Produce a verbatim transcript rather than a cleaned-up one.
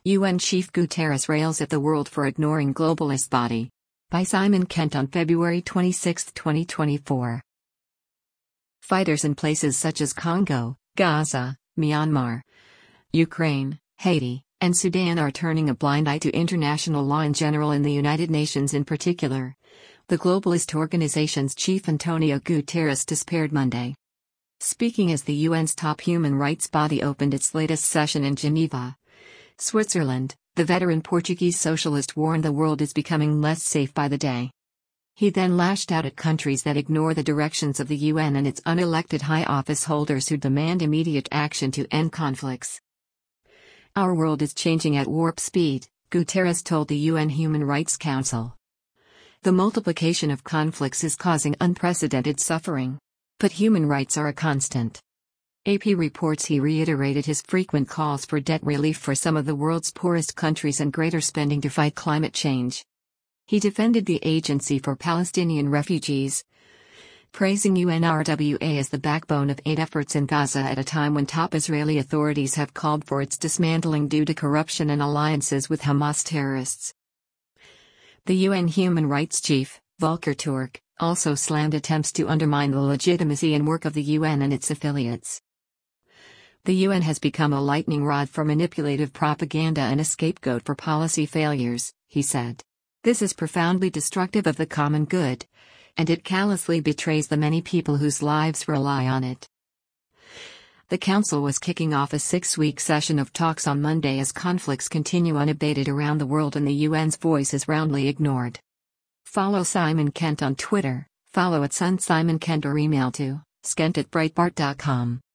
U N Chief Guterres rails at the world for ignoring globalist body. By Simon Kent on February twenty-sixth, twenty twenty-four. Fighters in places such as Congo, Gaza, Myanmar, Ukraine, Haiti, and Sudan are turning a blind eye to international law in general and the United Nations in particular. The globalist organization's chief Antonio Guterres despaired Monday. Speaking as the U N's top human rights body opened its latest session in Geneva, Switzerland, the veteran Portuguese socialist warned the world is becoming less safe by the day. He then lashed out at countries that ignore the directions of the U N and its unelected high office holders who demand immediate action to end conflicts. Our world is changing at warp speed, Guterres told the U N Human Rights Council. The multiplication of conflicts is causing unprecedented suffering. But human rights are a constant. A P reports he reiterated his frequent calls for debt relief for some of the world's poorest countries and greater spending to fight climate change. He defended the Agency for Palestinian Refugees, praising U N R W A as the backbone of aid efforts in Gaza at a time when top Israeli authorities have called for its dismantling due to corruption and alliances with Hamas terrorists. The U N human rights chief, Volker Turk, also slammed attempts to undermine the legitimacy and work of the U N and its affiliates. The U N has become a lightning rod for manipulative propaganda and a scapegoat for policy failures, he said. This is profoundly destructive of the common good, and it callously betrays the many people whose lives rely on it. The Council was kicking off a six-week session of talks on Monday as conflicts continue unabated around the world and the U N's voice is roundly ignored. Follow Simon Kent on Twitter, follow at Sun Simon Kent or email to skent at breitbart dot com.